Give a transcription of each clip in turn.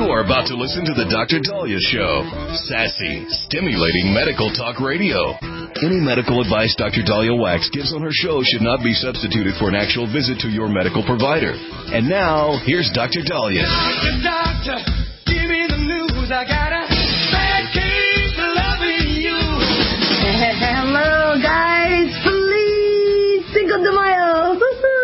You are about to listen to the Dr. Daliah Show. Sassy, stimulating medical talk radio. Any medical advice Dr. Daliah Wax gives on her show should not be substituted for an actual visit to your medical provider. And now, here's Dr. Daliah. Doctor, give me the news. I got a bad case of loving you. Hello, guys. Feliz Cinco de Mayo.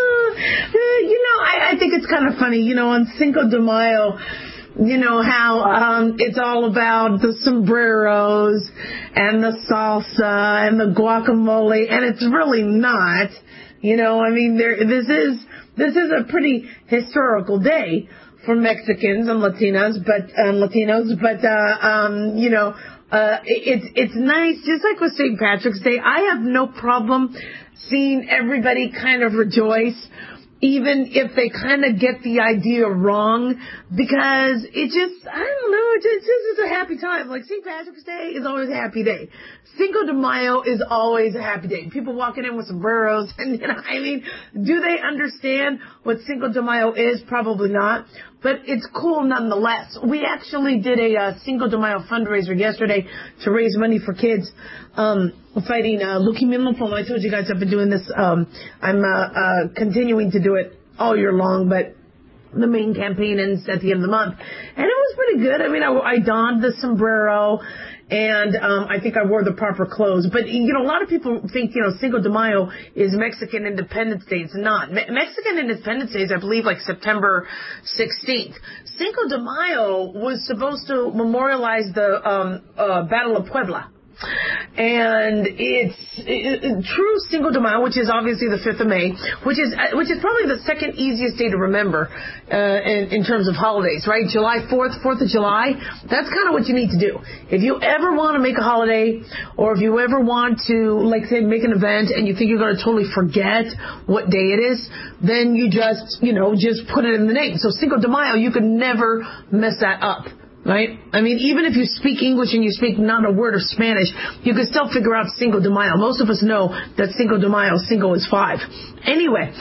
I think it's kind of funny, on Cinco de Mayo, how it's all about the sombreros and the salsa and the guacamole, and it's really not. This is a pretty historical day for Mexicans and Latinos, but it's nice, just like with St. Patrick's Day. I have no problem seeing everybody kind of rejoice, even if they kind of get the idea wrong, because it just a happy time. Like St. Patrick's Day is always a happy day. Cinco de Mayo is always a happy day. People walking in with sombreros, and do they understand what Cinco de Mayo is? Probably not, but it's cool nonetheless. We actually did a Cinco de Mayo fundraiser yesterday to raise money for kids fighting leukemia and lymphoma. I told you guys I've been doing this. I'm continuing to do it all year long, but the main campaign ends at the end of the month. And it was pretty good. I donned the sombrero, and I think I wore the proper clothes. But, a lot of people think, Cinco de Mayo is Mexican Independence Day. It's not. Mexican Independence Day is, I believe, like September 16th. Cinco de Mayo was supposed to memorialize the Battle of Puebla. And it's true Cinco de Mayo, which is obviously the 5th of May, which is probably the second easiest day to remember in terms of holidays, right? July 4th, 4th of July, that's kind of what you need to do. If you ever want to make a holiday, or if you ever want to, like, say, make an event and you think you're going to totally forget what day it is, then you just put it in the name. So Cinco de Mayo, you could never mess that up. Right? Even if you speak English and you speak not a word of Spanish, you can still figure out Cinco de Mayo. Most of us know that Cinco de Mayo, Cinco is 5. Anyway,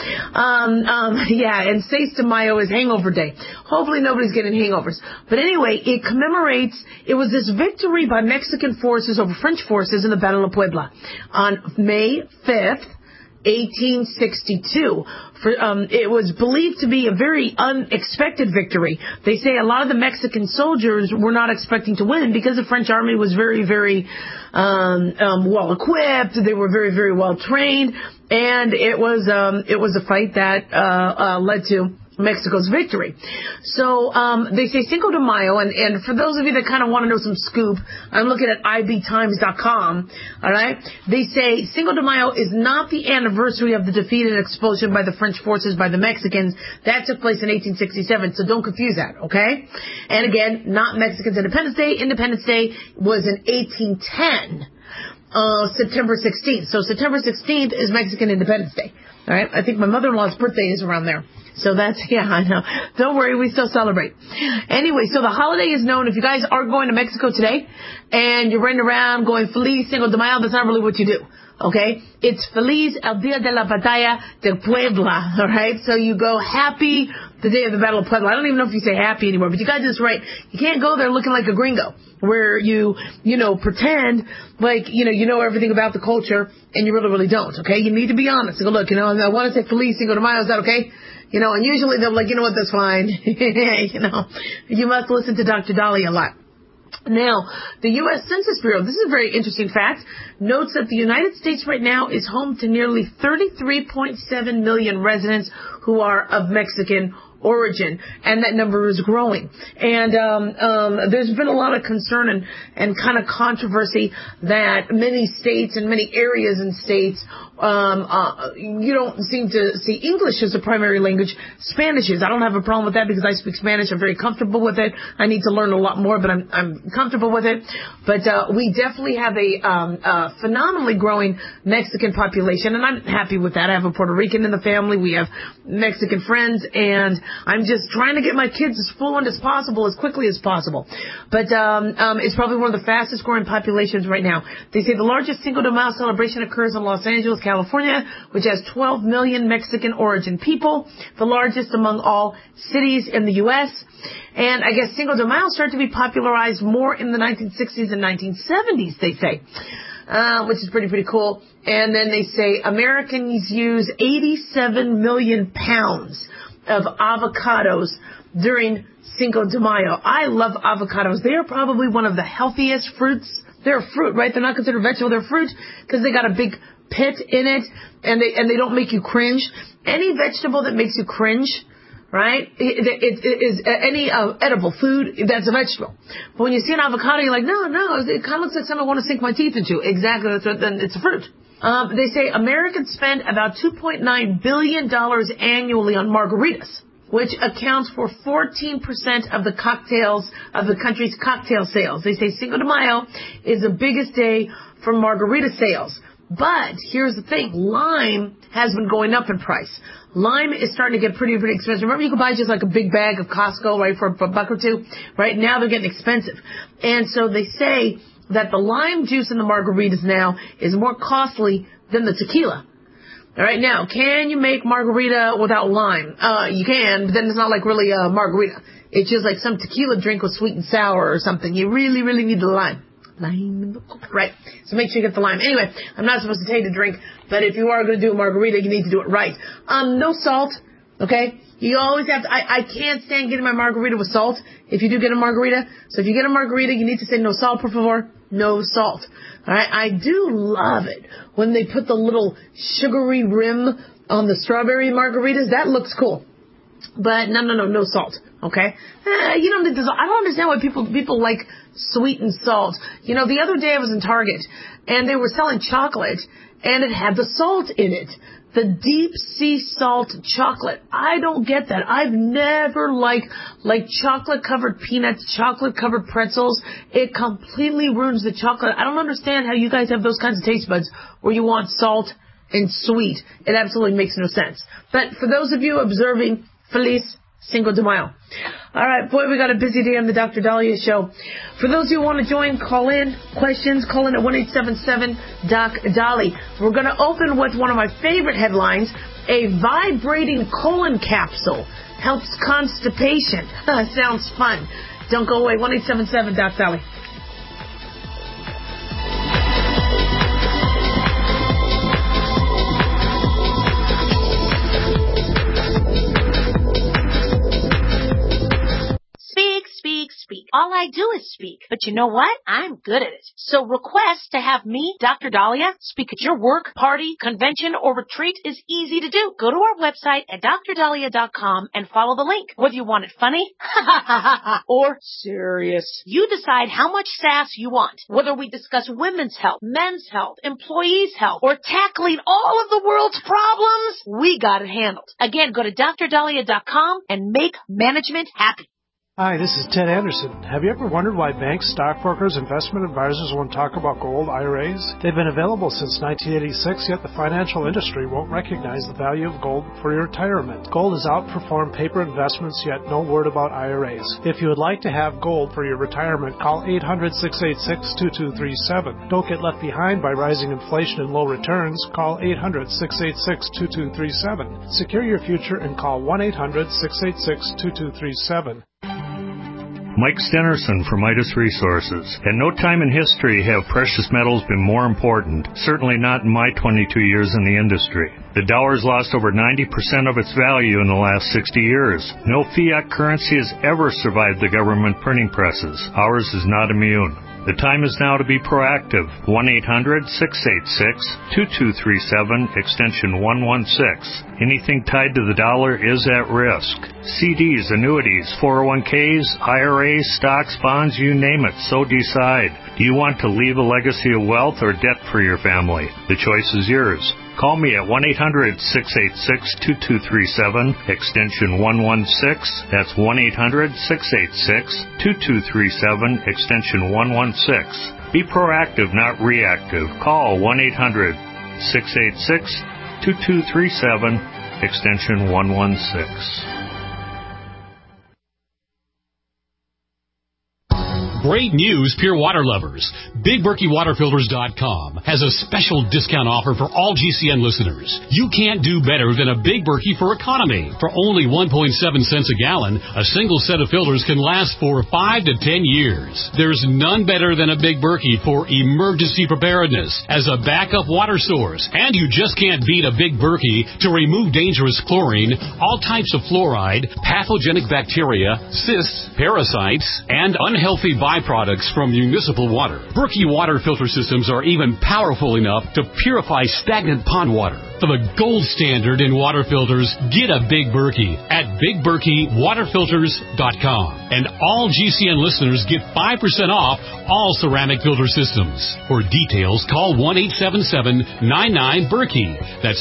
and Seis de Mayo is Hangover Day. Hopefully nobody's getting hangovers. But anyway, it was this victory by Mexican forces over French forces in the Battle of Puebla on May 5th, 1862. It was believed to be a very unexpected victory. They say a lot of the Mexican soldiers were not expecting to win because the French army was very, very well equipped. They were very, very well trained, and it was a fight that led to Mexico's victory. So they say Cinco de Mayo, and for those of you that kind of want to know some scoop, I'm looking at ibtimes.com, all right? They say Cinco de Mayo is not the anniversary of the defeat and expulsion by the French forces by the Mexicans. That took place in 1867, so don't confuse that, okay? And again, not Mexican's Independence Day. Independence Day was in 1810. September 16th. So September 16th is Mexican Independence Day. All right? I think my mother-in-law's birthday is around there. So that's, I know. Don't worry, we still celebrate. Anyway, so the holiday is known. If you guys are going to Mexico today and you're running around going Feliz Cinco de Mayo, that's not really what you do. Okay? It's Feliz el Día de la Batalla de Puebla. All right? So you go happy the day of the Battle of Puebla. I don't even know if you say happy anymore, but you got this right. You can't go there looking like a gringo where you pretend like, you know everything about the culture and you really, really don't. Okay? You need to be honest. And go, look, I want to say Feliz Cinco de Mayo. Is that okay? And usually they're like, what, that's fine. You must listen to Dr. Daliah a lot. Now, the U.S. Census Bureau, this is a very interesting fact, notes that the United States right now is home to nearly 33.7 million residents who are of Mexican origin, and that number is growing. And there's been a lot of concern and kind of controversy that many states and many areas in states you don't seem to see English as a primary language. Spanish is. I don't have a problem with that because I speak Spanish. I'm very comfortable with it. I need to learn a lot more, but I'm comfortable with it. But we definitely have a phenomenally growing Mexican population, and I'm happy with that. I have a Puerto Rican in the family. We have Mexican friends, and I'm just trying to get my kids as fluent as possible, as quickly as possible. But it's probably one of the fastest growing populations right now. They say the largest Cinco de Mayo celebration occurs in Los Angeles, California, which has 12 million Mexican origin people, the largest among all cities in the U.S. And I guess Cinco de Mayo started to be popularized more in the 1960s and 1970s, they say, which is pretty cool. And then they say Americans use 87 million pounds of avocados during Cinco de Mayo. I love avocados. They are probably one of the healthiest fruits. They're a fruit, right? They're not considered vegetable. They're fruit because they got a big pit in it, and they don't make you cringe. Any vegetable that makes you cringe, right? It is any edible food, that's a vegetable. But when you see an avocado, you're like, no, it kind of looks like something I want to sink my teeth into. Exactly, then it's a fruit. They say Americans spend about $2.9 billion annually on margaritas, which accounts for 14% of the country's cocktail sales. They say Cinco de Mayo is the biggest day for margarita sales. But here's the thing, lime has been going up in price. Lime is starting to get pretty expensive. Remember, you could buy just like a big bag of Costco, right, for a buck or two? Right now they're getting expensive. And so they say that the lime juice in the margaritas now is more costly than the tequila. All right, now, can you make margarita without lime? You can, but then it's not like really a margarita. It's just like some tequila drink with sweet and sour or something. You really need the lime. Right. So make sure you get the lime. Anyway, I'm not supposed to tell you to drink, but if you are going to do a margarita, you need to do it right. No salt, okay? You always have to, I can't stand getting my margarita with salt if you do get a margarita. So if you get a margarita, you need to say no salt, por favor. No salt. All right. I do love it when they put the little sugary rim on the strawberry margaritas. That looks cool. But no salt. Okay. You don't need the salt. I don't understand why people like sweet and salt. You know, the other day I was in Target and they were selling chocolate and it had the salt in it. The deep sea salt chocolate. I don't get that. I've never liked chocolate covered peanuts, chocolate covered pretzels. It completely ruins the chocolate. I don't understand how you guys have those kinds of taste buds where you want salt and sweet. It absolutely makes no sense. But for those of you observing, Feliz Cinco de Mayo. All right, boy, we got a busy day on the Dr. Daliah Show. For those who want to join, call in. Questions, call in at 1-877-DOC-DOLLY. We're going to open with one of my favorite headlines. A vibrating colon capsule helps constipation. Sounds fun. Don't go away. 1-877-DOC-DOLLY. Speak. All I do is speak. But you know what? I'm good at it. So request to have me, Dr. Daliah, speak at your work, party, convention, or retreat is easy to do. Go to our website at drdaliah.com and follow the link. Whether you want it funny or serious. You decide how much sass you want. Whether we discuss women's health, men's health, employees' health, or tackling all of the world's problems, we got it handled. Again, go to drdaliah.com and make management happy. Hi, this is Ted Anderson. Have you ever wondered why banks, stockbrokers, investment advisors won't talk about gold IRAs? They've been available since 1986, yet the financial industry won't recognize the value of gold for your retirement. Gold has outperformed paper investments, yet no word about IRAs. If you would like to have gold for your retirement, call 800-686-2237. Don't get left behind by rising inflation and low returns. Call 800-686-2237. Secure your future and call 1-800-686-2237. Mike Stenerson from Midas Resources. At no time in history have precious metals been more important, certainly not in my 22 years in the industry. The dollar's lost over 90% of its value in the last 60 years. No fiat currency has ever survived the government printing presses. Ours is not immune. The time is now to be proactive. 1-800-686-2237, extension 116. Anything tied to the dollar is at risk. CDs, annuities, 401ks, IRAs, stocks, bonds, you name it, so decide. Do you want to leave a legacy of wealth or debt for your family? The choice is yours. Call me at 1-800-686-2237, extension 116. That's 1-800-686-2237, extension 116. Be proactive, not reactive. Call 1-800-686-2237, extension 116. Great news, Pure Water lovers. BigBerkeyWaterFilters.com has a special discount offer for all GCN listeners. You can't do better than a Big Berkey for economy. For only 1.7 cents a gallon, a single set of filters can last for 5 to 10 years. There's none better than a Big Berkey for emergency preparedness as a backup water source. And you just can't beat a Big Berkey to remove dangerous chlorine, all types of fluoride, pathogenic bacteria, cysts, parasites, and unhealthy byproducts from municipal water. Berkey water filter systems are even powerful enough to purify stagnant pond water. For the gold standard in water filters, get a Big Berkey at BigBerkeyWaterFilters.com. And all GCN listeners get 5% off all ceramic filter systems. For details, call 1-877-99-BERKEY. That's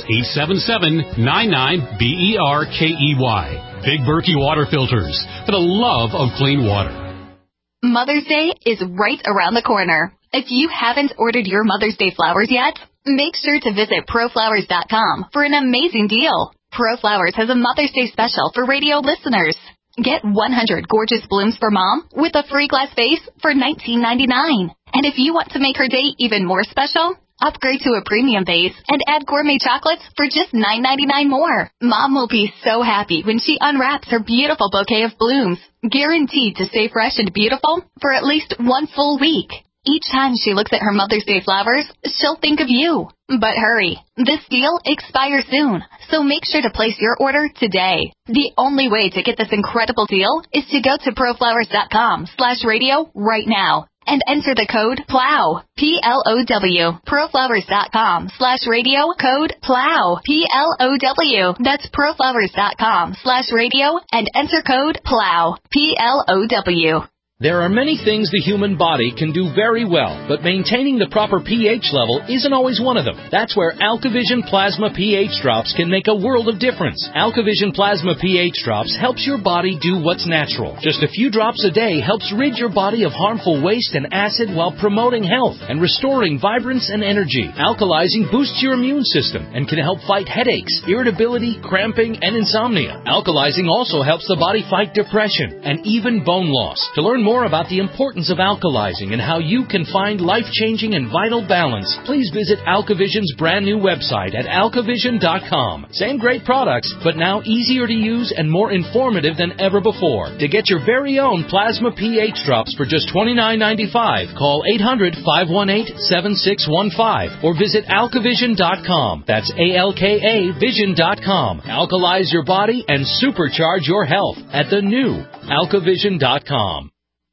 877-99-BERKEY. Big Berkey Water Filters, for the love of clean water. Mother's Day is right around the corner. If you haven't ordered your Mother's Day flowers yet, make sure to visit ProFlowers.com for an amazing deal. ProFlowers has a Mother's Day special for radio listeners. Get 100 gorgeous blooms for Mom with a free glass vase for $19.99. And if you want to make her day even more special, upgrade to a premium vase and add gourmet chocolates for just $9.99 more. Mom will be so happy when she unwraps her beautiful bouquet of blooms, guaranteed to stay fresh and beautiful for at least one full week. Each time she looks at her Mother's Day flowers, she'll think of you. But hurry, this deal expires soon, so make sure to place your order today. The only way to get this incredible deal is to go to ProFlowers.com/radio right now and enter the code PLOW, P-L-O-W, ProFlowers.com/radio, code PLOW, P-L-O-W. That's ProFlowers.com/radio and enter code PLOW, P-L-O-W. There are many things the human body can do very well, but maintaining the proper pH level isn't always one of them. That's where AlkaVision Plasma pH Drops can make a world of difference. AlkaVision Plasma pH Drops helps your body do what's natural. Just a few drops a day helps rid your body of harmful waste and acid while promoting health and restoring vibrance and energy. Alkalizing boosts your immune system and can help fight headaches, irritability, cramping, and insomnia. Alkalizing also helps the body fight depression and even bone loss. To learn more about the importance of alkalizing and how you can find life-changing and vital balance, please visit AlkaVision's brand new website at alkavision.com. Same great products, but now easier to use and more informative than ever before. To get your very own Plasma pH Drops for just $29.95, call 800-518-7615 or visit alkavision.com. That's ALKA Vision.com. Alkalize your body and supercharge your health at the new alkavision.com.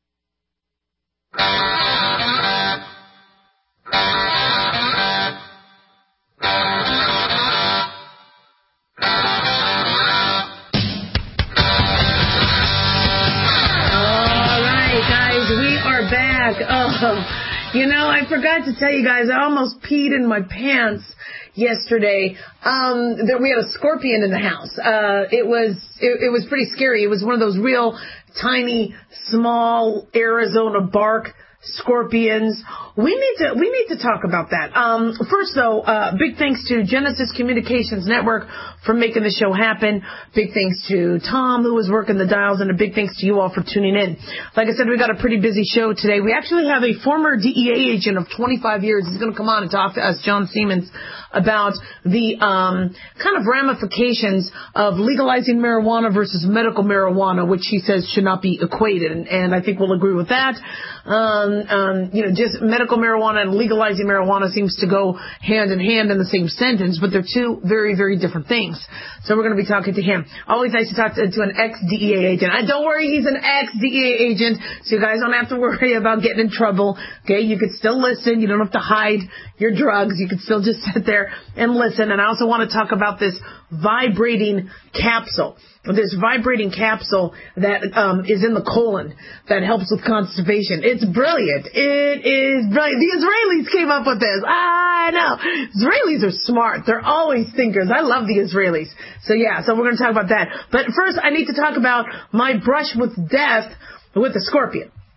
I forgot to tell you guys, I almost peed in my pants yesterday. That we had a scorpion in the house. It was pretty scary. It was one of those real tiny, small Arizona bark scorpions. We need to talk about that. First though, big thanks to Genesis Communications Network for making the show happen. Big thanks to Tom, who was working the dials, and a big thanks to you all for tuning in. Like I said, we got a pretty busy show today. We actually have a former DEA agent of 25 years. He's going to come on and talk to us, John Siemens, about the kind of ramifications of legalizing marijuana versus medical marijuana, which he says should not be equated, and I think we'll agree with that. Just medical marijuana and legalizing marijuana seems to go hand in hand in the same sentence, but they're two very, very different things. So we're going to be talking to him. Always nice to talk to an ex-DEA agent. Don't worry, he's an ex-DEA agent, so you guys don't have to worry about getting in trouble. Okay, you can still listen. You don't have to hide your drugs. You can still just sit there and listen. And I also want to talk about this vibrating capsule. This vibrating capsule that is in the colon that helps with constipation. It's brilliant. It is brilliant. The Israelis came up with this. I know. Israelis are smart. They're always thinkers. I love the Israelis. So we're going to talk about that. But first, I need to talk about my brush with death with a scorpion.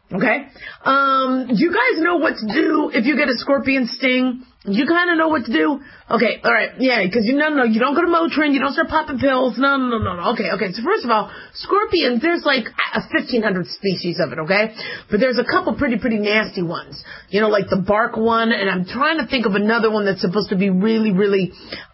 Okay? You guys know what to do if you get a scorpion sting? You kind of know what to do? Okay, all right, yeah, because you don't go to Motrin, you don't start popping pills. No. Okay. So first of all, scorpions, there's like 1,500 species of it, okay? But there's a couple pretty nasty ones. Like the bark one, and I'm trying to think of another one that's supposed to be really, really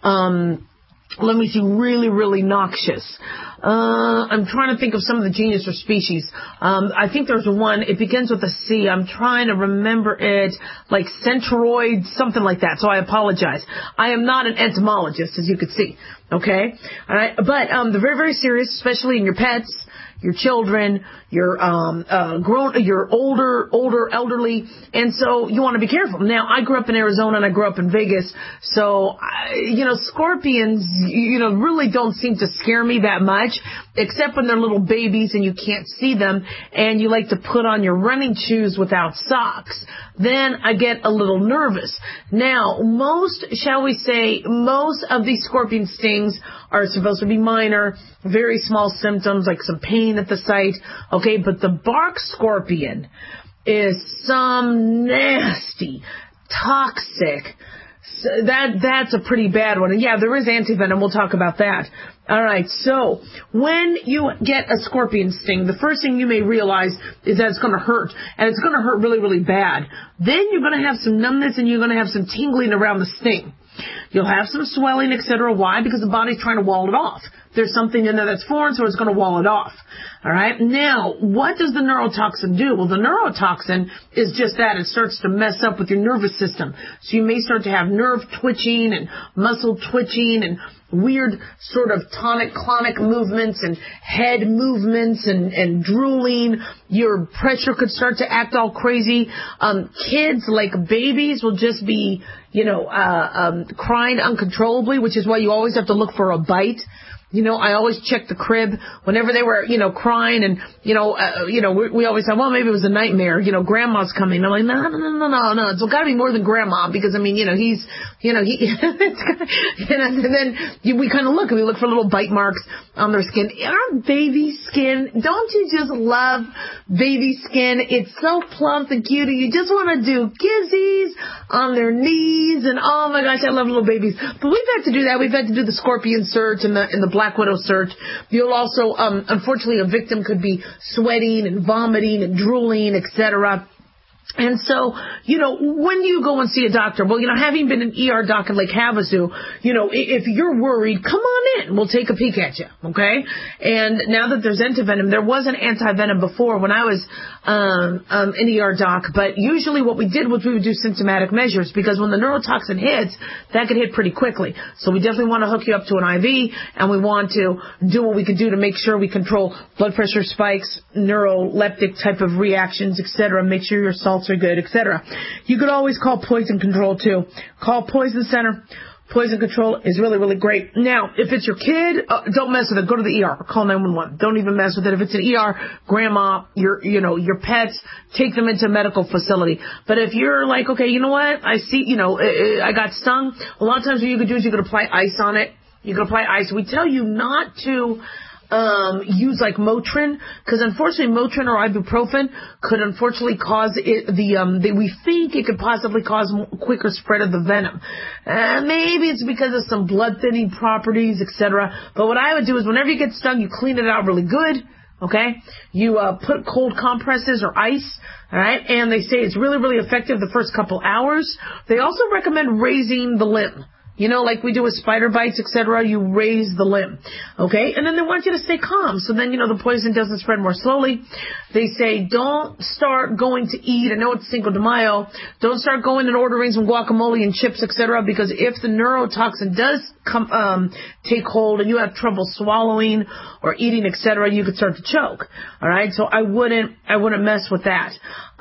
noxious. I'm trying to think of some of the genus or species. I think there's one, it begins with a C. I'm trying to remember it, like centroid, something like that. So I apologize. I am not an entomologist, as you could see. Okay? All right. But, they're very, very serious, especially in your pets, your children, your your older elderly, and so you want to be careful. Now, I grew up in Arizona and I grew up in Vegas, so scorpions, really don't seem to scare me that much, except when they're little babies and you can't see them, and you like to put on your running shoes without socks. Then I get a little nervous. Now, most of these scorpion stings are supposed to be minor, very small symptoms like some pain at the site, okay, but the bark scorpion is some nasty, toxic, that's a pretty bad one. And yeah, there is antivenom, we'll talk about that. Alright, so when you get a scorpion sting, the first thing you may realize is that it's going to hurt, and it's going to hurt really, really bad. Then you're going to have some numbness and you're going to have some tingling around the sting. You'll have some swelling, etc. Why? Because the body's trying to wall it off. There's something in there that's foreign, so it's going to wall it off. All right? Now, what does the neurotoxin do? Well, the neurotoxin is just that. It starts to mess up with your nervous system. So you may start to have nerve twitching and muscle twitching and weird sort of tonic-clonic movements and head movements and drooling. Your pressure could start to act all crazy. Kids, like babies, will just be, crying uncontrollably, which is why you always have to look for a bite. I always check the crib whenever they were, crying and, we always thought, well, maybe it was a nightmare, grandma's coming. I'm like, no. It's gotta be more than grandma because, and then we kind of we look for little bite marks on their skin. Our baby skin, don't you just love baby skin? It's so plump and cute. You just want to do kizzies on their knees and oh my gosh, I love little babies. But we've had to do that. We've had to do the scorpion search and the Black Widow search. You'll also, unfortunately, a victim could be sweating and vomiting and drooling, etc. And so, when do you go and see a doctor? Well, having been an ER doc in Lake Havasu, if you're worried, come on in. We'll take a peek at you, okay? And now that there's antivenom, there was an antivenom before when I was an ER doc, but usually what we did was we would do symptomatic measures because when the neurotoxin hits, that could hit pretty quickly. So we definitely want to hook you up to an IV, and we want to do what we can do to make sure we control blood pressure spikes, neuroleptic type of reactions, etc. Make sure your salts are good, etc. You could always call Poison Control too. Call Poison Center. Poison Control is really, really great. Now, if it's your kid, don't mess with it. Go to the ER. Call 911. Don't even mess with it. If it's an ER, grandma, your pets, take them into a medical facility. But if you're like, okay, you know what? I see, I got stung. A lot of times what you could do is you could apply ice on it. You can apply ice. We tell you not to use like Motrin, because unfortunately Motrin or ibuprofen could unfortunately cause we think it could possibly cause quicker spread of the venom. Maybe it's because of some blood thinning properties, etc. But what I would do is whenever you get stung, you clean it out really good. Okay? You put cold compresses or ice, all right? And they say it's really, really effective the first couple hours. They also recommend raising the limb. Like we do with spider bites, etc., you raise the limb. Okay? And then they want you to stay calm. So then, the poison doesn't spread more slowly. They say don't start going to eat. I know it's Cinco de Mayo. Don't start going and ordering some guacamole and chips, etc., because if the neurotoxin does take hold and you have trouble swallowing or eating, etc., you could start to choke. All right? So I wouldn't mess with that.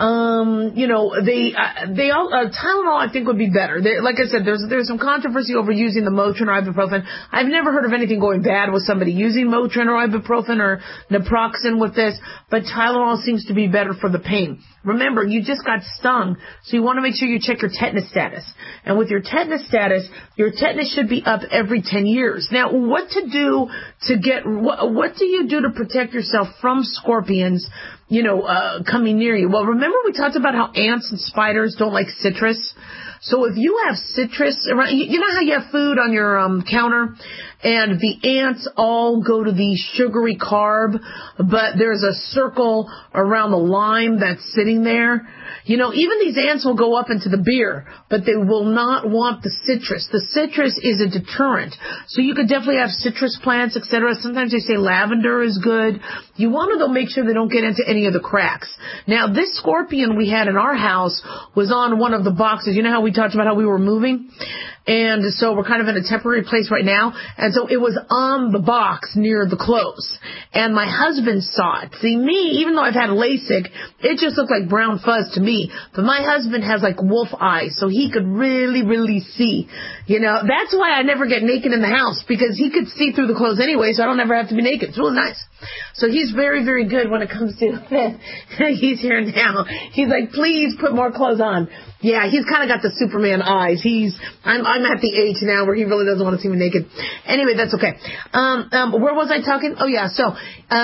Tylenol I think would be better. Like I said, there's some controversy over using the Motrin or ibuprofen. I've never heard of anything going bad with somebody using Motrin or ibuprofen or naproxen with this, but Tylenol seems to be better for the pain. Remember, you just got stung, so you want to make sure you check your tetanus status. And with your tetanus status, your tetanus should be up every 10 years. Now, what do you do to protect yourself from scorpions? coming near you. Well, remember we talked about how ants and spiders don't like citrus? So if you have citrus around, you know how you have food on your counter and the ants all go to the sugary carb, but there's a circle around the lime that's sitting there? Even these ants will go up into the beer, but they will not want the citrus. The citrus is a deterrent. So you could definitely have citrus plants, etc. Sometimes they say lavender is good. You want to, though, make sure they don't get into any of the cracks. Now, this scorpion we had in our house was on one of the boxes. You know how we talked about how we were moving? And so we're kind of in a temporary place right now. And so it was on the box near the clothes. And my husband saw it. See, me, even though I've had LASIK, it just looked like brown fuzz to me. But my husband has like wolf eyes, so he could really, really see. That's why I never get naked in the house, because he could see through the clothes anyway, so I don't ever have to be naked. It's really nice. So he's very, very good when it comes to he's here now. He's like, please put more clothes on. Yeah, he's kind of got the Superman eyes. I'm at the age now where he really doesn't want to see me naked. Anyway, that's okay. Where was I talking? Oh yeah, so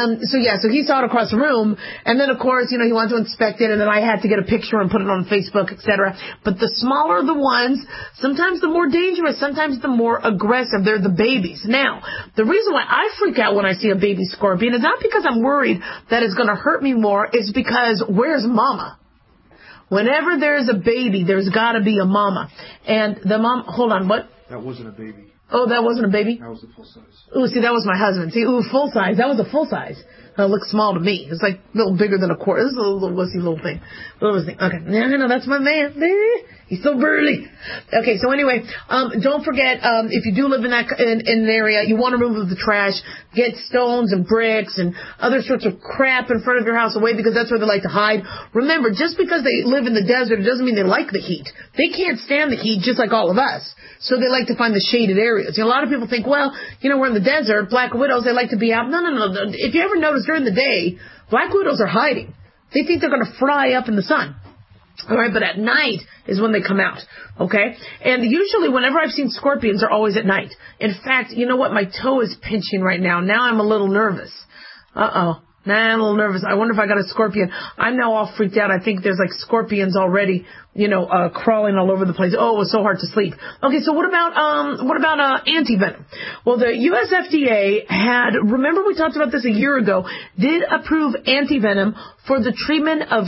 he saw it across the room, and then of course, he wanted to inspect it, and then I had to get a picture and put it on Facebook, etc. But the smaller the ones, sometimes the more dangerous, sometimes the more aggressive. They're the babies. Now, the reason why I freak out when I see a baby scorpion is not because I'm worried that it's going to hurt me more. It's because where's mama? Whenever there's a baby, there's got to be a mama. And the mom, hold on, what? That wasn't a baby. Oh, that wasn't a baby? That was a full size. Ooh, see, that was my husband. See, full size. That was a full size. It looks small to me. It's like a little bigger than a quarter. This is a little wussy little thing. Okay. Yeah, no, that's my man. He's so burly. Okay, so anyway, don't forget, if you do live in an area, you want to remove the trash, get stones and bricks and other sorts of crap in front of your house away, because that's where they like to hide. Remember, just because they live in the desert, it doesn't mean they like the heat. They can't stand the heat just like all of us. So they like to find the shaded areas. A lot of people think, well, we're in the desert, black widows, they like to be out. No. If you ever notice during the day, black widows are hiding. They think they're going to fry up in the sun. All right, but at night is when they come out, okay? And usually whenever I've seen scorpions, they're always at night. In fact, you know what? My toe is pinching right now. Now I'm a little nervous. Uh-oh. Nah, I'm a little nervous. I wonder if I got a scorpion. I'm now all freaked out. I think there's like scorpions already, crawling all over the place. Oh, it was so hard to sleep. Okay, so what about antivenom? Well, the US FDA remember we talked about this a year ago, did approve antivenom for the treatment of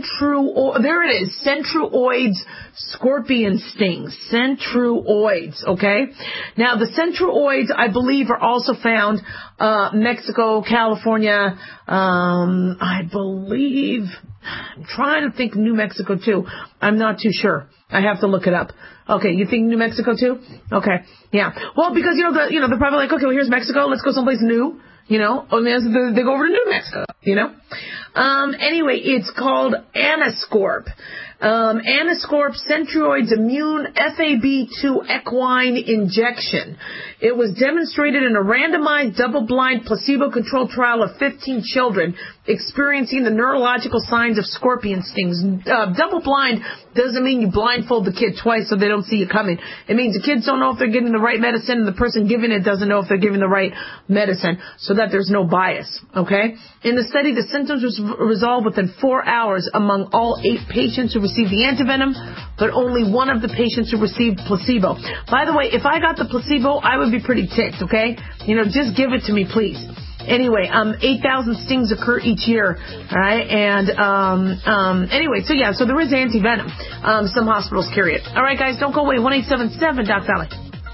centruoids scorpion stings. Centruoids, okay? Now, the centruoids, I believe, are also found Mexico, California, I believe, I'm trying to think New Mexico too. I'm not too sure. I have to look it up. Okay, you think New Mexico too? Okay, yeah. Well, because they're probably like, okay, well, here's Mexico. Let's go someplace new. They go over to New Mexico. Anyway, it's called Anascorp. Anascorp Centruoids Immune FAB2 Equine Injection. It was demonstrated in a randomized, double-blind, placebo-controlled trial of 15 children experiencing the neurological signs of scorpion stings. Double-blind doesn't mean you blindfold the kid twice so they don't see you coming. It means the kids don't know if they're getting the right medicine, and the person giving it doesn't know if they're giving the right medicine, so that there's no bias, okay? In the study, the symptoms resolved within 4 hours among all 8 patients who received the antivenom, but only one of the patients who received placebo. By the way, if I got the placebo, I would be pretty ticked, okay? Just give it to me, please. Anyway, 8,000 stings occur each year, all right? And anyway, so there is antivenom. Some hospitals carry it. All right, guys, don't go away. 1-877 Doc Valley.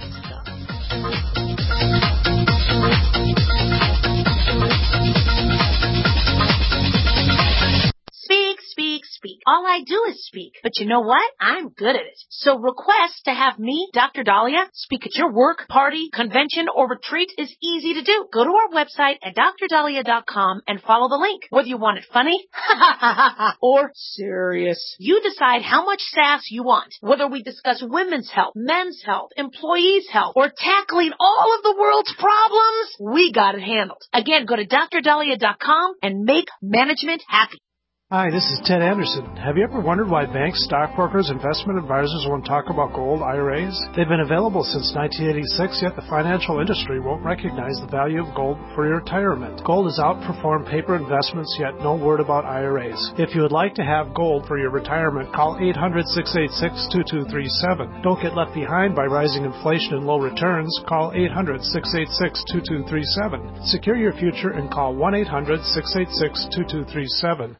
Speak. All I do is speak. But you know what? I'm good at it. So request to have me, Dr. Dahlia, speak at your work, party, convention, or retreat is easy to do. Go to our website at drdahlia.com and follow the link. Whether you want it funny or serious, you decide how much sass you want. Whether we discuss women's health, men's health, employees' health, or tackling all of the world's problems, we got it handled. Again, go to drdahlia.com and make management happy. Hi, this is Ted Anderson. Have you ever wondered why banks, stockbrokers, investment advisors won't talk about gold IRAs? They've been available since 1986, yet the financial industry won't recognize the value of gold for your retirement. Gold has outperformed paper investments, yet no word about IRAs. If you would like to have gold for your retirement, call 800-686-2237. Don't get left behind by rising inflation and low returns. Call 800-686-2237. Secure your future and call 1-800-686-2237.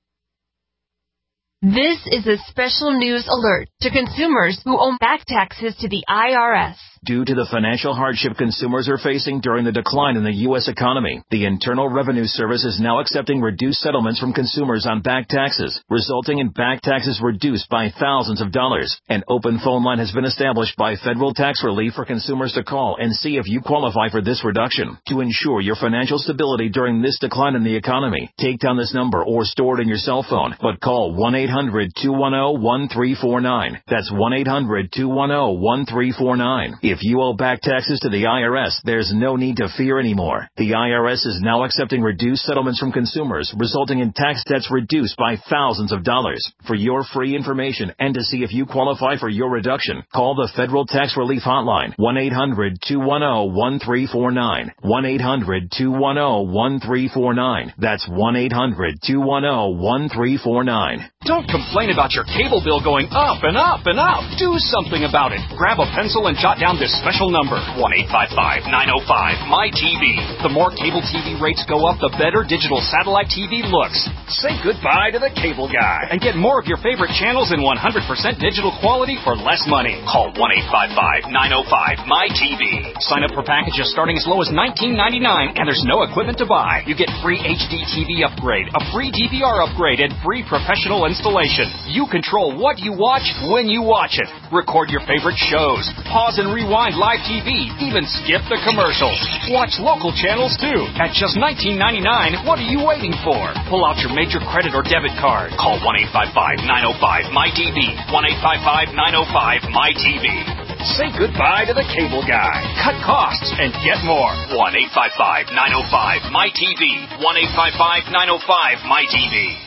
This is a special news alert to consumers who owe back taxes to the IRS. Due to the financial hardship consumers are facing during the decline in the U.S. economy, the Internal Revenue Service is now accepting reduced settlements from consumers on back taxes, resulting in back taxes reduced by thousands of dollars. An open phone line has been established by Federal Tax Relief for consumers to call and see if you qualify for this reduction. To ensure your financial stability during this decline in the economy, take down this number or store it in your cell phone, but call 1-800-210-1349. That's 1-800-210-1349. If you owe back taxes to the IRS, there's no need to fear anymore. The IRS is now accepting reduced settlements from consumers, resulting in tax debts reduced by thousands of dollars. For your free information and to see if you qualify for your reduction, call the Federal Tax Relief Hotline, 1-800-210-1349. 1-800-210-1349. That's 1-800-210-1349. Don't complain about your cable bill going up and up and up. Do something about it. Grab a pencil and jot down this special number, 1-855-905-MY-TV. The more cable TV rates go up, the better digital satellite TV looks. Say goodbye to the cable guy and get more of your favorite channels in 100% digital quality for less money. Call 1-855-905-MY-TV. Sign up for packages starting as low as $19.99, and there's no equipment to buy. You get free HD TV upgrade, a free DVR upgrade, and free professional installation. You control what you watch when you watch it. Record your favorite shows. Pause and rewind live TV. Even skip the commercials. Watch local channels too. At just $19.99, what are you waiting for? Pull out your major credit or debit card. Call 1-855-905-MY-TV. 1-855-905-MY-TV. Say goodbye to the cable guy. Cut costs and get more. 1-855-905-MY-TV. 1-855-905-MY-TV.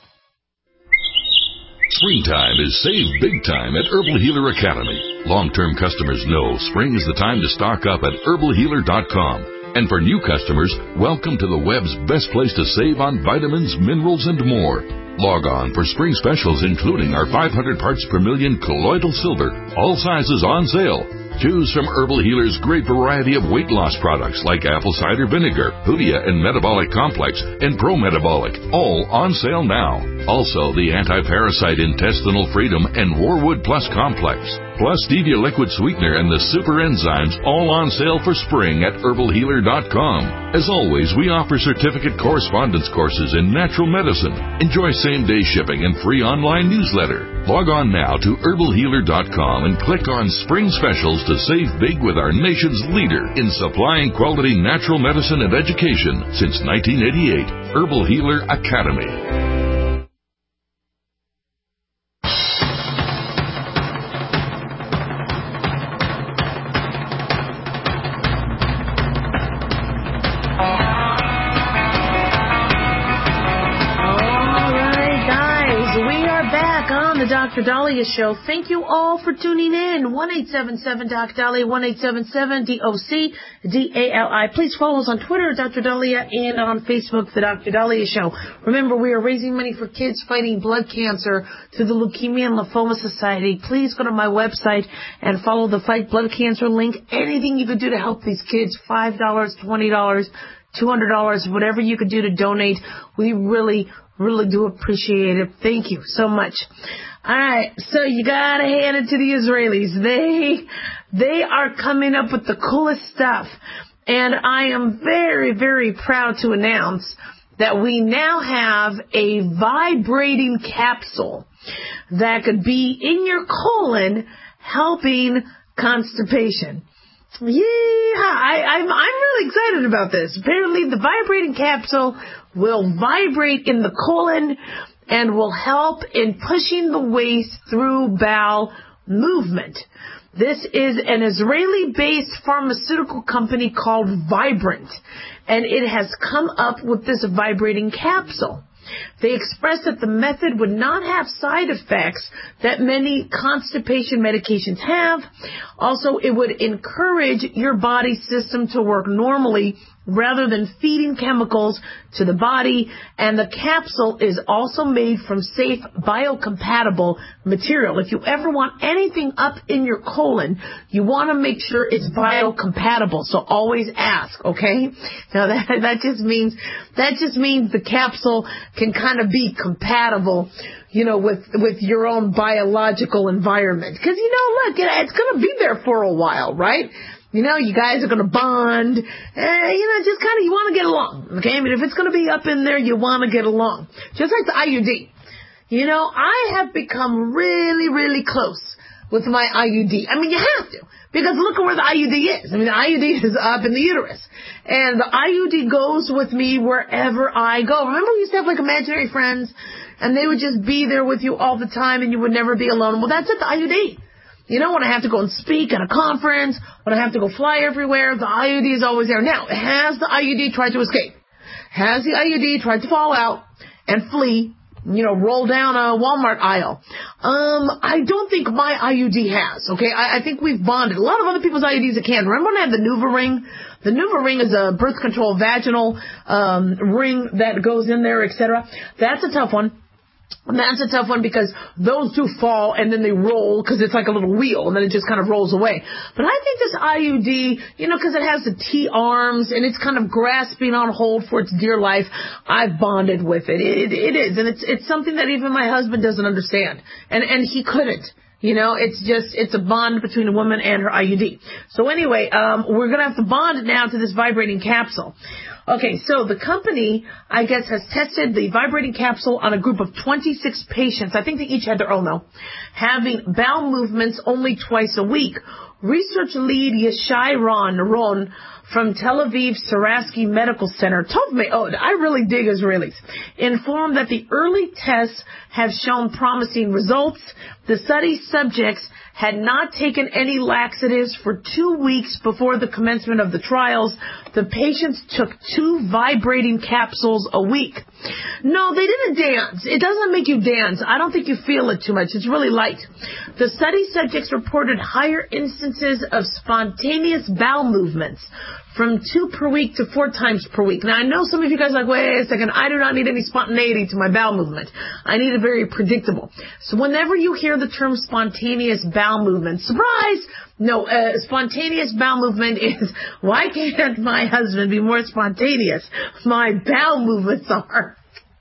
Springtime is save big time at Herbal Healer Academy. Long-term customers know spring is the time to stock up at herbalhealer.com. And for new customers, welcome to the web's best place to save on vitamins, minerals, and more. Log on for spring specials including our 500 parts per million colloidal silver, all sizes on sale. Choose from Herbal Healer's great variety of weight loss products like apple cider vinegar, Hoodia and Metabolic Complex, and Pro Metabolic, all on sale now. Also, the Anti-Parasite Intestinal Freedom and Warwood Plus Complex, plus Stevia Liquid Sweetener and the Super Enzymes, all on sale for spring at herbalhealer.com. As always, we offer certificate correspondence courses in natural medicine. Enjoy same-day shipping and free online newsletter. Log on now to herbalhealer.com and click on Spring Specials to save big with our nation's leader in supplying quality natural medicine and education since 1988, Herbal Healer Academy. Dr. Dahlia Show. Thank you all for tuning in. 1-877-DOC-DALIA, 1-877-DOC-DALI. Please follow us on Twitter, Dr. Dahlia, and on Facebook, The Dr. Dahlia Show. Remember, we are raising money for kids fighting blood cancer through the Leukemia and Lymphoma Society. Please go to my website and follow the Fight Blood Cancer link. Anything you can do to help these kids, $5, $20, $200, whatever you could do to donate, we really do appreciate it. Thank you so much. All right, so you gotta hand it to the Israelis. They are coming up with the coolest stuff, and I am very, very proud to announce that we now have a vibrating capsule that could be in your colon, helping constipation. Yeah, I'm really excited about this. Apparently, the vibrating capsule will vibrate in the colon and will help in pushing the waste through bowel movement. This is an Israeli-based pharmaceutical company called Vibrant, and it has come up with this vibrating capsule. They expressed that the method would not have side effects that many constipation medications have. Also, it would encourage your body system to work normally rather than feeding chemicals to the body. And the capsule is also made from safe, biocompatible material. If you ever want anything up in your colon, you want to make sure it's biocompatible. So always ask, okay? Now that just means the capsule can kind of be compatible, with your own biological environment. Because, look, it's going to be there for a while, right? You guys are going to bond, just kind of, you want to get along, okay? I mean, if it's going to be up in there, you want to get along. Just like the IUD. I have become really, really close with my IUD. I mean, you have to, because look at where the IUD is. I mean, the IUD is up in the uterus. And the IUD goes with me wherever I go. Remember we used to have like imaginary friends, and they would just be there with you all the time, and you would never be alone. Well, that's it, the IUD. When I have to go and speak at a conference, when I have to go fly everywhere, the IUD is always there. Now, has the IUD tried to escape? Has the IUD tried to fall out and flee, roll down a Walmart aisle? I don't think my IUD has, okay? I think we've bonded. A lot of other people's IUDs that can. Remember when I had the NuvaRing? The NuvaRing is a birth control vaginal ring that goes in there, etc. That's a tough one. And that's a tough one because those do fall and then they roll because it's like a little wheel and then it just kind of rolls away. But I think this IUD, because it has the T-arms and it's kind of grasping on hold for its dear life, I've bonded with it. It is. And it's something that even my husband doesn't understand. And he couldn't. It's a bond between a woman and her IUD. So anyway, we're going to have to bond now to this vibrating capsule. Okay, so the company, I guess, has tested the vibrating capsule on a group of 26 patients. I think they each had their own, though, having bowel movements only twice a week. Research lead Yeshai Ron from Tel Aviv Saraski Medical Center, I really dig Israelis, informed that the early tests have shown promising results. The study subjects had not taken any laxatives for 2 weeks before the commencement of the trials. The patients took 2 vibrating capsules a week. No, they didn't dance. It doesn't make you dance. I don't think you feel it too much. It's really light. The study subjects reported higher instances of spontaneous bowel movements from 2 per week to 4 times per week. Now, I know some of you guys are like, wait a second, I do not need any spontaneity to my bowel movement. I need it very predictable. So whenever you hear the term spontaneous bowel movement, surprise! No, spontaneous bowel movement is, why can't my husband be more spontaneous? My bowel movements are.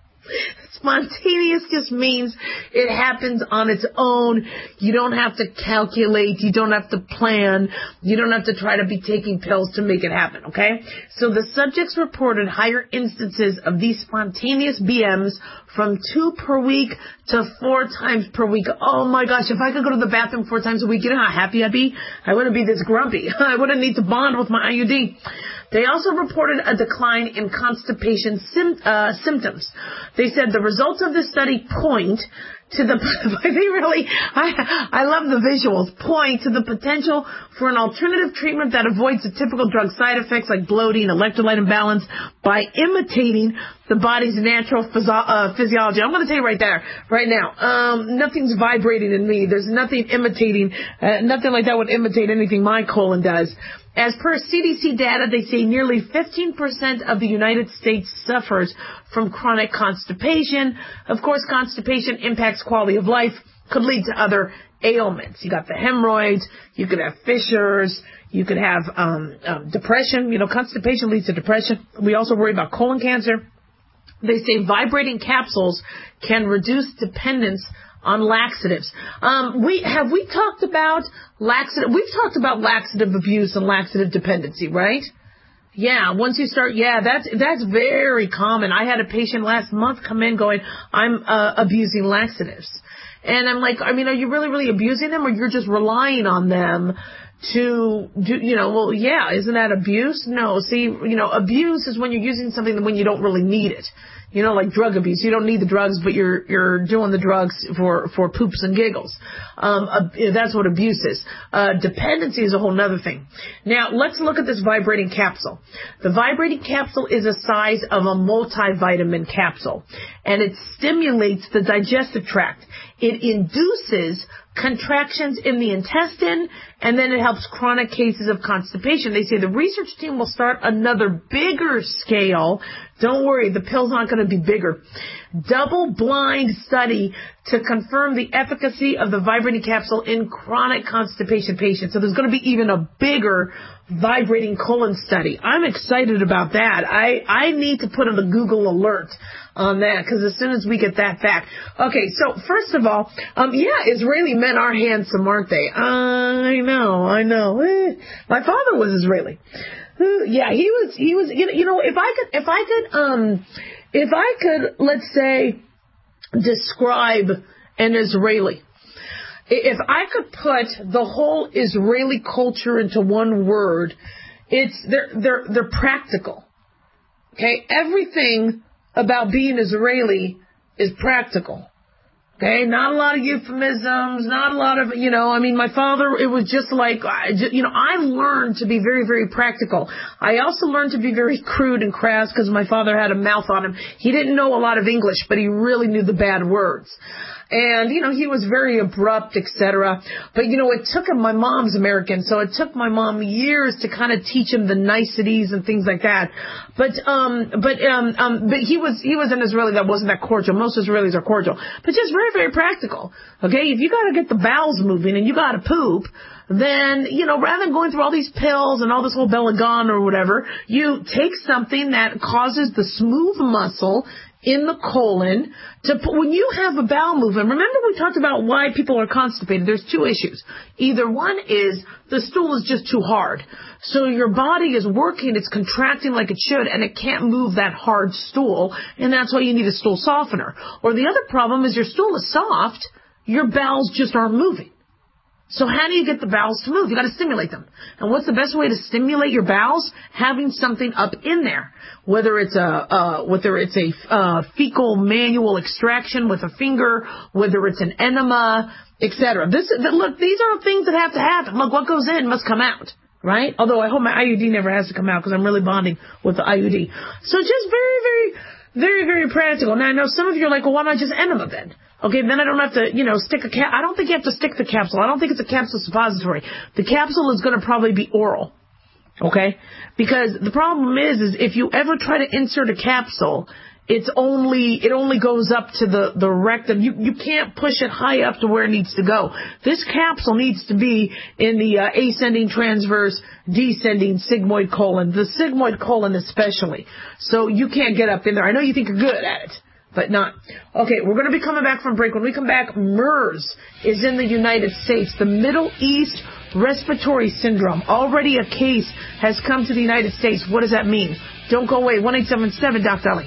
Spontaneous just means it happens on its own. You don't have to calculate. You don't have to plan. You don't have to try to be taking pills to make it happen, okay? So the subjects reported higher instances of these spontaneous BMs from 2 per week to 4 times per week. Oh my gosh, if I could go to the bathroom 4 times a week, you know how happy I'd be? I wouldn't be this grumpy. I wouldn't need to bond with my IUD. They also reported a decline in constipation symptoms. They said the results of the study point to the, I love the visuals, point to the potential for an alternative treatment that avoids the typical drug side effects like bloating, electrolyte imbalance by imitating the body's natural physiology. I'm going to tell you right now, nothing's vibrating in me. There's nothing imitating, nothing like that would imitate anything my colon does. As per CDC data, they say nearly 15% of the United States suffers from chronic constipation. Of course, constipation impacts quality of life, could lead to other ailments. You got the hemorrhoids, you could have fissures, you could have depression. Constipation leads to depression. We also worry about colon cancer. They say vibrating capsules can reduce dependence on laxatives. We talked about laxative. We've talked about laxative abuse and laxative dependency, right? Yeah, once you start, that's very common. I had a patient last month come in going, I'm abusing laxatives. And I'm like, are you really, really abusing them, or you're just relying on them to do, isn't that abuse? No, see, abuse is when you're using something when you don't really need it. You know, like drug abuse. You don't need the drugs, but you're doing the drugs for poops and giggles. That's what abuse is. Dependency is a whole nother thing. Now, let's look at this vibrating capsule. The vibrating capsule is a size of a multivitamin capsule, and it stimulates the digestive tract. It induces contractions in the intestine, and then it helps chronic cases of constipation. They say the research team will start another bigger scale. Don't worry, the pill's not going to be bigger. Double-blind study to confirm the efficacy of the vibrating capsule in chronic constipation patients. So there's going to be even a bigger vibrating colon study. I'm excited about that. I need to put in a Google alert on that, because as soon as we get that back. Okay, so first of all, Israeli men are handsome, aren't they? I know. My father was Israeli. Yeah, he was, you know, if I could, let's say, describe an Israeli, if I could put the whole Israeli culture into one word, it's, they're practical. Okay? Everything about being Israeli is practical. Okay? Not a lot of euphemisms, not a lot of, my father, it was just like, I learned to be very, very practical. I also learned to be very crude and crass because my father had a mouth on him. He didn't know a lot of English, but he really knew the bad words. And, he was very abrupt, etc. But, it took him, my mom's American, so it took my mom years to kind of teach him the niceties and things like that. But he was an Israeli that wasn't that cordial. Most Israelis are cordial. But just very, very practical. Okay? If you gotta get the bowels moving and you gotta poop, then, rather than going through all these pills and all this whole Belagon or whatever, you take something that causes the smooth muscle in the colon when you have a bowel movement. Remember we talked about why people are constipated. There's two issues. Either one is the stool is just too hard. So your body is working, it's contracting like it should, and it can't move that hard stool, and that's why you need a stool softener. Or the other problem is your stool is soft, your bowels just aren't moving. So how do you get the bowels to move? You got to stimulate them. And what's the best way to stimulate your bowels? Having something up in there, whether it's a fecal manual extraction with a finger, whether it's an enema, etc. Look, these are things that have to happen. Look, what goes in must come out, right? Although I hope my IUD never has to come out because I'm really bonding with the IUD. So just very, very, very, very practical. Now I know some of you are like, well, why not just enema then? Okay, then I don't have to, stick I don't think you have to stick the capsule. I don't think it's a capsule suppository. The capsule is going to probably be oral. Okay? Because the problem is if you ever try to insert a capsule, it only goes up to the rectum. You can't push it high up to where it needs to go. This capsule needs to be in the ascending, transverse, descending sigmoid colon. The sigmoid colon especially. So you can't get up in there. I know you think you're good at it, but not. Okay, we're going to be coming back from break. When we come back, MERS is in the United States. The Middle East Respiratory Syndrome. Already a case has come to the United States. What does that mean? Don't go away. 1-877 Dr. Ali.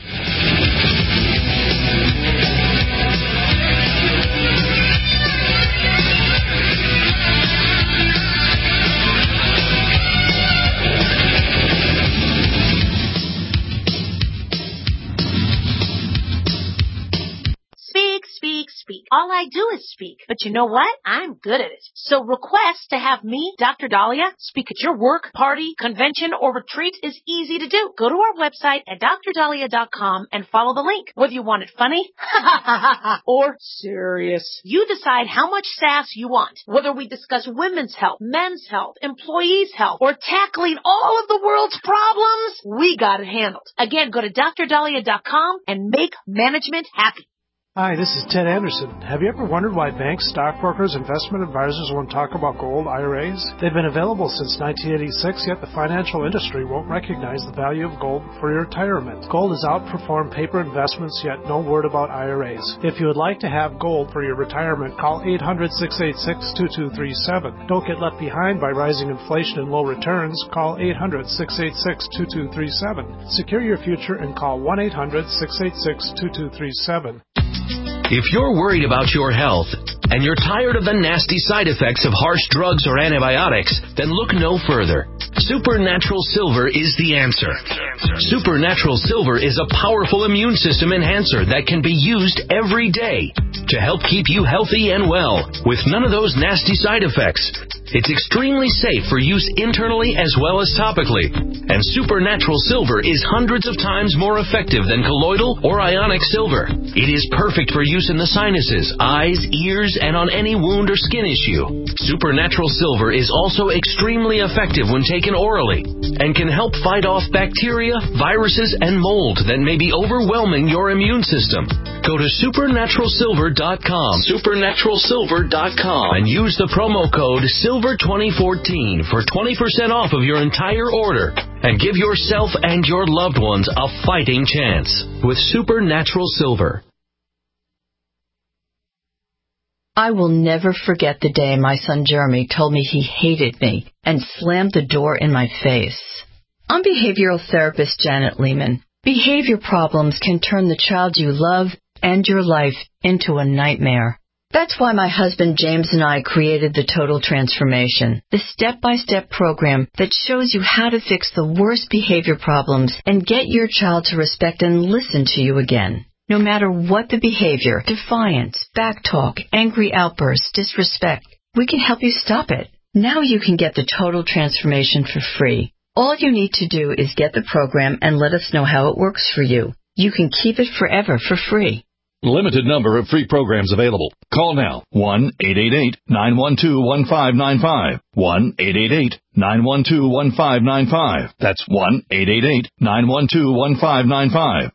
Speak. All I do is speak. But you know what? I'm good at it. So request to have me, Dr. Dahlia, speak at your work, party, convention, or retreat is easy to do. Go to our website at drdahlia.com and follow the link. Whether you want it funny or serious, you decide how much sass you want. Whether we discuss women's health, men's health, employees' health, or tackling all of the world's problems, we got it handled. Again, go to drdahlia.com and make management happy. Hi, this is Ted Anderson. Have you ever wondered why banks, stockbrokers, investment advisors won't talk about gold IRAs? They've been available since 1986, yet the financial industry won't recognize the value of gold for your retirement. Gold has outperformed paper investments, yet no word about IRAs. If you would like to have gold for your retirement, call 800-686-2237. Don't get left behind by rising inflation and low returns. Call 800-686-2237. Secure your future and call 1-800-686-2237. If you're worried about your health and you're tired of the nasty side effects of harsh drugs or antibiotics, then look no further. Supernatural Silver is the answer. Supernatural Silver is a powerful immune system enhancer that can be used every day to help keep you healthy and well with none of those nasty side effects. It's extremely safe for use internally as well as topically. And Supernatural Silver is hundreds of times more effective than colloidal or ionic silver. It is perfect for use in the sinuses, eyes, ears, and on any wound or skin issue. Supernatural Silver is also extremely effective when taken orally and can help fight off bacteria, viruses, and mold that may be overwhelming your immune system. Go to supernaturalsilver.com, supernaturalsilver.com, and use the promo code SILVER2014 for 20% off of your entire order. And give yourself and your loved ones a fighting chance with Supernatural Silver. I will never forget the day my son Jeremy told me he hated me and slammed the door in my face. I'm behavioral therapist Janet Lehman. Behavior problems can turn the child you love and your life into a nightmare. That's why my husband James and I created the Total Transformation, the step-by-step program that shows you how to fix the worst behavior problems and get your child to respect and listen to you again. No matter what the behavior, defiance, backtalk, angry outbursts, disrespect, we can help you stop it. Now you can get the Total Transformation for free. All you need to do is get the program and let us know how it works for you. You can keep it forever for free. Limited number of free programs available. Call now. 1-888-912-1595. 1-888-912-1595. That's 1-888-912-1595.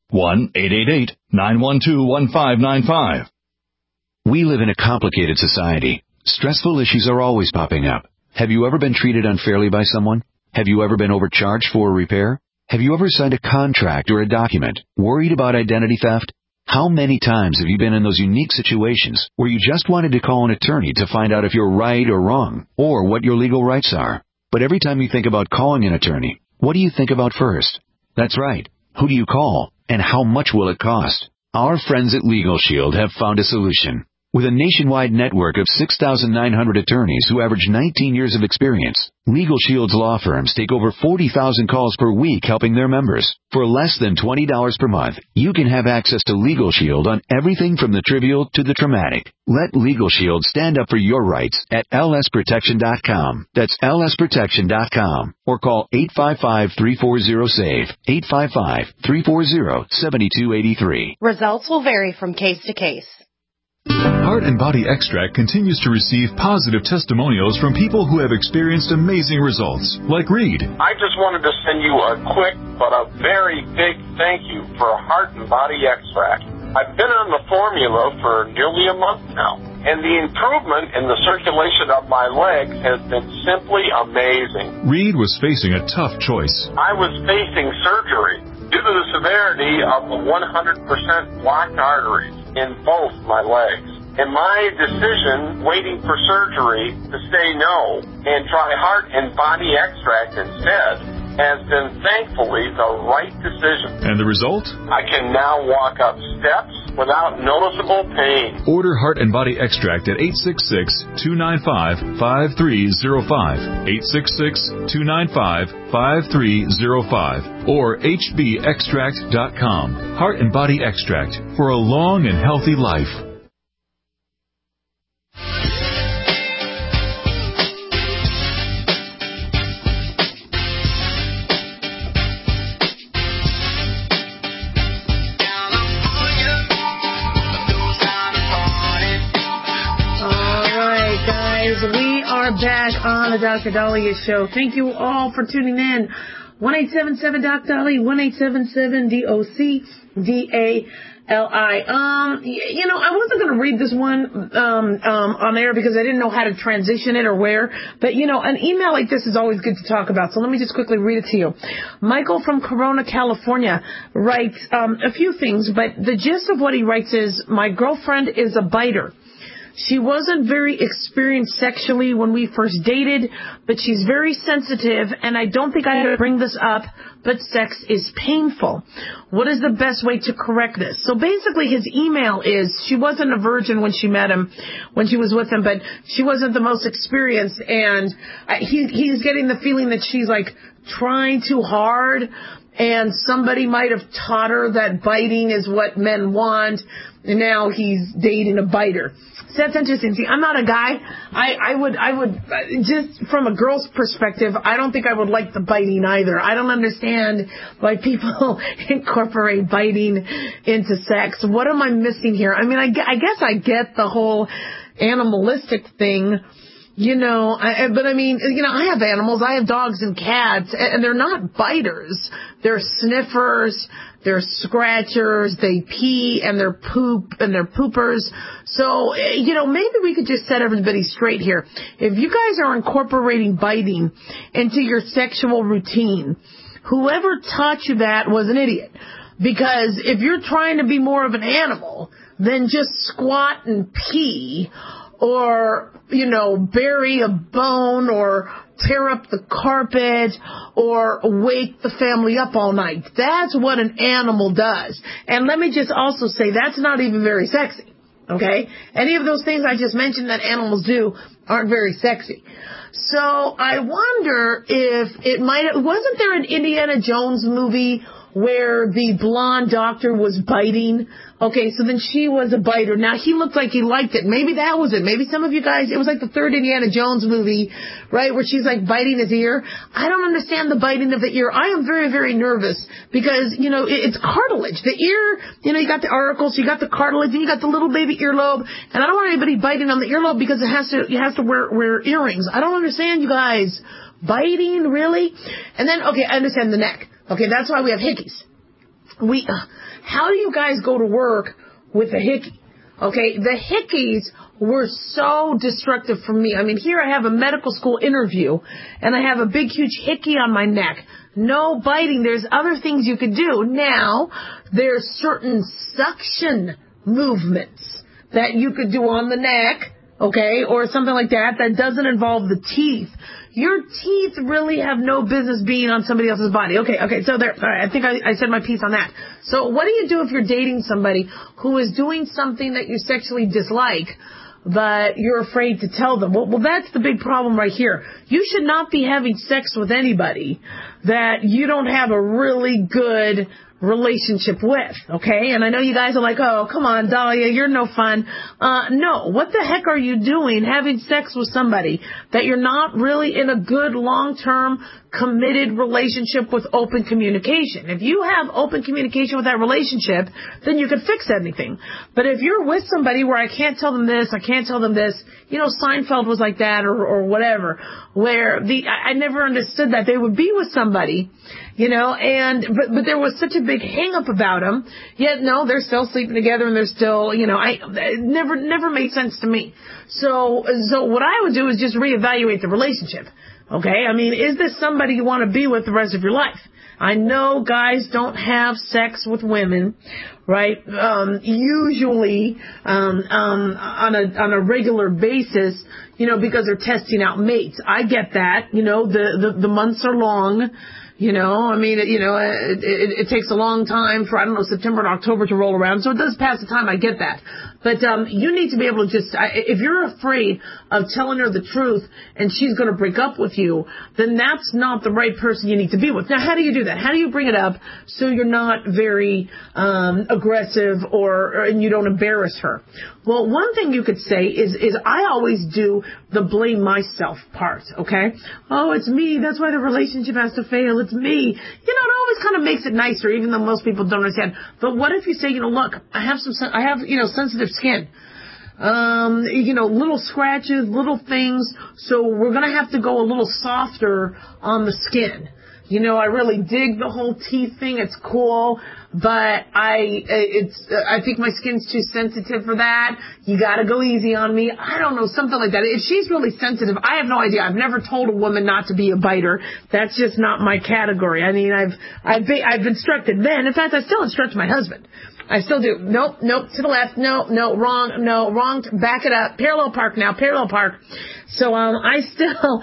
1-888-912-1595. We live in a complicated society. Stressful issues are always popping up. Have you ever been treated unfairly by someone? Have you ever been overcharged for a repair? Have you ever signed a contract or a document worried about identity theft? How many times have you been in those unique situations where you just wanted to call an attorney to find out if you're right or wrong, or what your legal rights are? But every time you think about calling an attorney, what do you think about first? That's right. Who do you call, and how much will it cost? Our friends at Legal Shield have found a solution. With a nationwide network of 6,900 attorneys who average 19 years of experience, Legal Shield's law firms take over 40,000 calls per week helping their members. For less than $20 per month, you can have access to Legal Shield on everything from the trivial to the traumatic. Let Legal Shield stand up for your rights at lsprotection.com. That's lsprotection.com. Or call 855-340-SAVE, 855-340-7283. Results will vary from case to case. Heart and Body Extract continues to receive positive testimonials from people who have experienced amazing results, like Reed. I just wanted to send you a quick but a very big thank you for Heart and Body Extract. I've been on the formula for nearly a month now, and the improvement in the circulation of my legs has been simply amazing. Reed was facing a tough choice. I was facing surgery due to the severity of the 100% blocked arteries in both my legs. And my decision, waiting for surgery, to say no and try Heart and Body Extract instead, has been thankfully the right decision. And the result? I can now walk up steps without noticeable pain. Order Heart and Body Extract at 866-295-5305, 866-295-5305, or hbextract.com. Heart and Body Extract for a long and healthy life. We are back on the Dr. Dahlia Show. Thank you all for tuning in. 1-877-DOC-DAHLIA, 1-877-DOC-DALI. I wasn't going to read this one on air because I didn't know how to transition it or where. But, an email like this is always good to talk about. So let me just quickly read it to you. Michael from Corona, California writes a few things, but the gist of what he writes is, my girlfriend is a biter. She wasn't very experienced sexually when we first dated, but she's very sensitive, and I don't think I had to bring this up, but sex is painful. What is the best way to correct this? So basically his email is, she wasn't a virgin when she met him, when she was with him, but she wasn't the most experienced, and he's getting the feeling that she's like trying too hard, and somebody might have taught her that biting is what men want, and now he's dating a biter. So that's interesting. See, I'm not a guy. I would just from a girl's perspective, I don't think I would like the biting either. I don't understand why people incorporate biting into sex. What am I missing here? I mean, I guess I get the whole animalistic thing. But I mean, I have animals. I have dogs and cats, and they're not biters. They're sniffers. They're scratchers. They pee and they're poop and they're poopers. So, maybe we could just set everybody straight here. If you guys are incorporating biting into your sexual routine, whoever taught you that was an idiot. Because if you're trying to be more of an animal than just squat and pee, or, bury a bone, or tear up the carpet, or wake the family up all night. That's what an animal does. And let me just also say, that's not even very sexy. Okay? Any of those things I just mentioned that animals do aren't very sexy. So I wonder if wasn't there an Indiana Jones movie where the blonde doctor was biting? Okay, so then she was a biter. Now, he looked like he liked it. Maybe that was it. Maybe some of you guys, it was like the third Indiana Jones movie, right, where she's like biting his ear. I don't understand the biting of the ear. I am very, very nervous because, it's cartilage. The ear, you got the auricles, you got the cartilage, and you got the little baby earlobe, and I don't want anybody biting on the earlobe because you have to wear earrings. I don't understand, you guys. Biting, really? And then, okay, I understand the neck. Okay, that's why we have hickeys. How do you guys go to work with a hickey? Okay, the hickeys were so destructive for me. I mean, here I have a medical school interview, and I have a big, huge hickey on my neck. No biting. There's other things you could do. Now, there's certain suction movements that you could do on the neck, okay, or something like that doesn't involve the teeth. Your teeth really have no business being on somebody else's body. Okay, so there, all right, I think I said my piece on that. So what do you do if you're dating somebody who is doing something that you sexually dislike, but you're afraid to tell them? Well, that's the big problem right here. You should not be having sex with anybody that you don't have a really good relationship with, okay? And I know you guys are like, oh, come on, Dahlia, you're no fun. No, what the heck are you doing having sex with somebody that you're not really in a good long-term committed relationship with open communication? If you have open communication with that relationship, then you can fix anything. But if you're with somebody where I can't tell them this, I can't tell them this, Seinfeld was like that or whatever, where I never understood that they would be with somebody, but there was such a big hang up about them, yet no, they're still sleeping together and they're still, it never made sense to me. So what I would do is just reevaluate the relationship. Okay? I mean, is this somebody you want to be with the rest of your life? I know guys don't have sex with women, right? Usually, on a regular basis, because they're testing out mates. I get that. The months are long. It takes a long time for, September and October to roll around. So it does pass the time. I get that. But you need to be able to if you're afraid of telling her the truth and she's going to break up with you, then that's not the right person you need to be with. Now, how do you do that? How do you bring it up so you're not very aggressive and you don't embarrass her? Well, one thing you could say is I always do the blame myself part, okay? Oh, it's me. That's why the relationship has to fail. It's me. It always kind of makes it nicer, even though most people don't understand. But what if you say, look, I have sensitive skin. Little scratches, little things. So we're going to have to go a little softer on the skin. I really dig the whole teeth thing. It's cool, but I think my skin's too sensitive for that. You got to go easy on me. I don't know, something like that. If she's really sensitive, I have no idea. I've never told a woman not to be a biter. That's just not my category. I mean, I've instructed men. In fact, I still instruct my husband. I still do. Nope, to the left. No, wrong. Back it up. Parallel park now. Parallel park. So I'm still.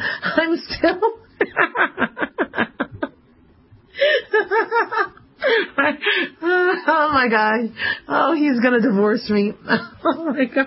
Oh my God. Oh, he's gonna divorce me. Oh my God.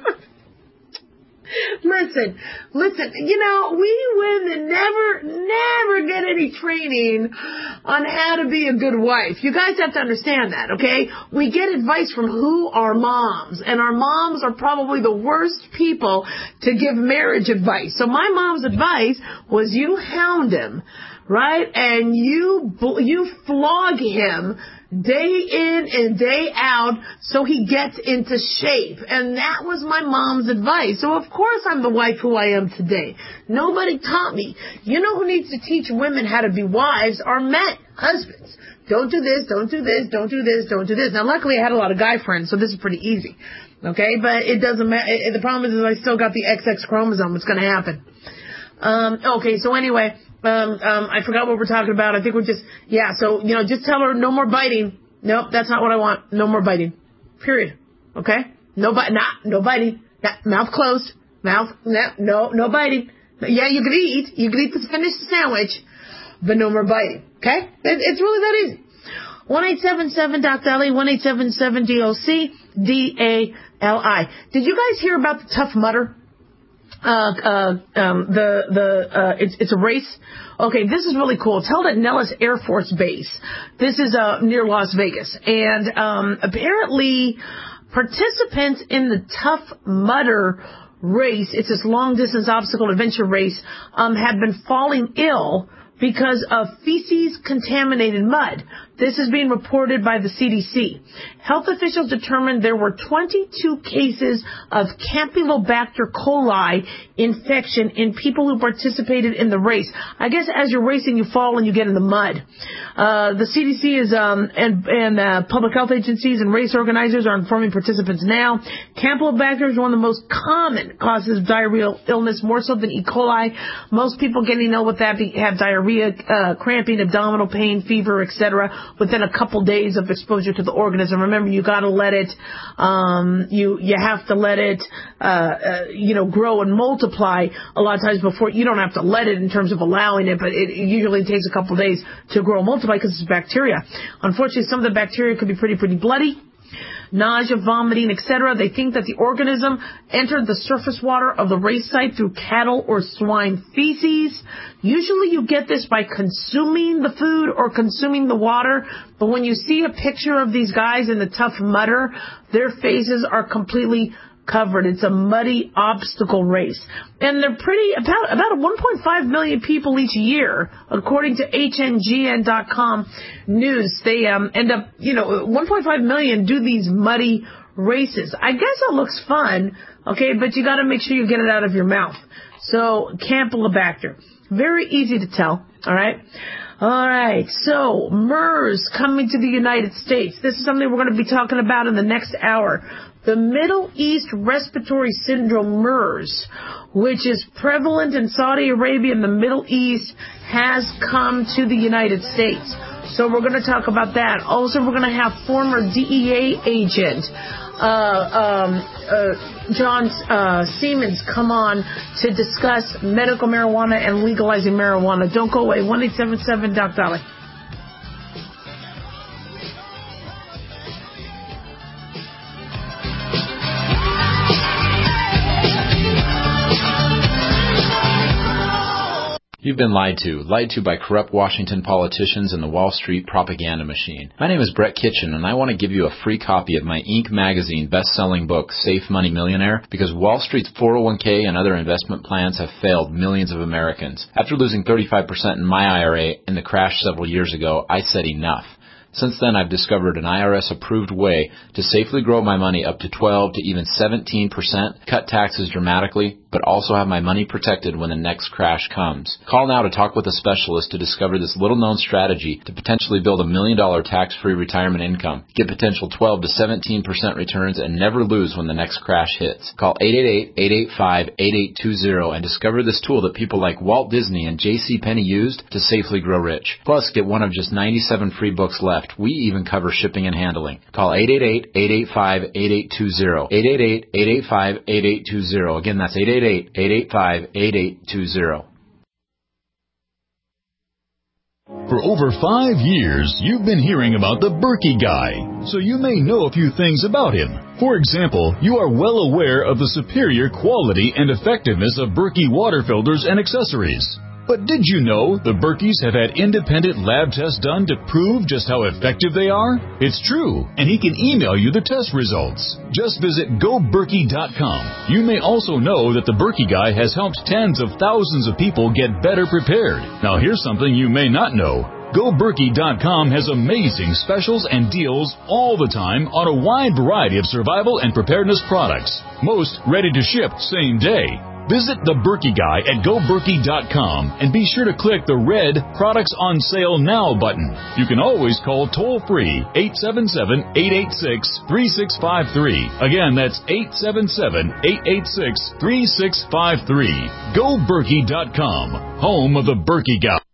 Listen, you know, we women never get any training on how to be a good wife. You guys have to understand that, okay? We get advice from our moms, and our moms are probably the worst people to give marriage advice. So my mom's advice was you hound him, right? And you flog him day in and day out so he gets into shape. And that was my mom's advice. So of course I'm the wife who I am today. Nobody taught me. You know who needs to teach women how to be wives are men, husbands. Don't do this, don't do this, don't do this, don't do this. Now luckily I had a lot of guy friends, so this is pretty easy. Okay, but it doesn't matter. The problem is I still got the XX chromosome. It's going to happen. Okay, so anyway, I forgot what we're talking about. I think we're just tell her no more biting. Nope, that's not what I want. No more biting. Period. Okay? No biting. Mouth closed. No biting. Yeah, you could eat. You could eat the finished sandwich, but no more biting. Okay? It's really that easy. 1-877-DOC-DALI, 1-877-DOC-DALI. Did you guys hear about the Tough Mudder? It's a race. Okay, this is really cool. It's held at Nellis Air Force Base. This is near Las Vegas, and apparently participants in the Tough Mudder race, it's this long distance obstacle adventure race, have been falling ill because of feces contaminated mud. This is being reported by the CDC. Health officials determined there were 22 cases of Campylobacter coli infection in people who participated in the race. I guess as you're racing, you fall and you get in the mud. The CDC is and public health agencies and race organizers are informing participants now. Campylobacter is one of the most common causes of diarrheal illness, more so than E. coli. Most people getting ill with that have diarrhea, cramping, abdominal pain, fever, etc. within a couple days of exposure to the organism. Remember, you got to let it, you have to let it, grow and multiply a lot of times before. You don't have to let it in terms of allowing it, but it usually takes a couple days to grow and multiply because it's bacteria. Unfortunately, some of the bacteria could be pretty bloody. Nausea, vomiting, etc. They think that the organism entered the surface water of the race site through cattle or swine feces. Usually you get this by consuming the food or consuming the water, but when you see a picture of these guys in the Tough Mudder, their faces are completely covered. It's a muddy obstacle race. And they're about 1.5 million people each year, according to HNGN.com news. They end up, 1.5 million do these muddy races. I guess it looks fun, okay, but you got to make sure you get it out of your mouth. So, Campylobacter. Very easy to tell, all right? All right, so MERS coming to the United States. This is something we're going to be talking about in the next hour. The Middle East Respiratory Syndrome, MERS, which is prevalent in Saudi Arabia and the Middle East, has come to the United States. So we're going to talk about that. Also, we're going to have former DEA agent John Siemens come on to discuss medical marijuana and legalizing marijuana. Don't go away. 1-877-DOC-DALI. You've been lied to by corrupt Washington politicians and the Wall Street propaganda machine. My name is Brett Kitchen, and I want to give you a free copy of my Inc. magazine best-selling book, Safe Money Millionaire, because Wall Street's 401k and other investment plans have failed millions of Americans. After losing 35% in my IRA in the crash several years ago, I said enough. Since then, I've discovered an IRS-approved way to safely grow my money up to 12 to even 17%, cut taxes dramatically, but also have my money protected when the next crash comes. Call now to talk with a specialist to discover this little-known strategy to potentially build $1 million tax-free retirement income. Get potential 12 to 17% returns and never lose when the next crash hits. Call 888-885-8820 and discover this tool that people like Walt Disney and J.C. Penney used to safely grow rich. Plus, get one of just 97 free books left left. We even cover shipping and handling. Call 888-885-8820. 888-885-8820. Again, that's 888-885-8820. For over 5 years, you've been hearing about the Berkey Guy, so you may know a few things about him. For example, you are well aware of the superior quality and effectiveness of Berkey water filters and accessories. But did you know the Berkeys have had independent lab tests done to prove just how effective they are? It's true, and he can email you the test results. Just visit GoBerkey.com. You may also know that the Berkey Guy has helped tens of thousands of people get better prepared. Now here's something you may not know. GoBerkey.com has amazing specials and deals all the time on a wide variety of survival and preparedness products. Most ready to ship same day. Visit the Berkey Guy at GoBerkey.com and be sure to click the red Products on Sale Now button. You can always call toll-free 877-886-3653. Again, that's 877-886-3653. GoBerkey.com, home of the Berkey Guy.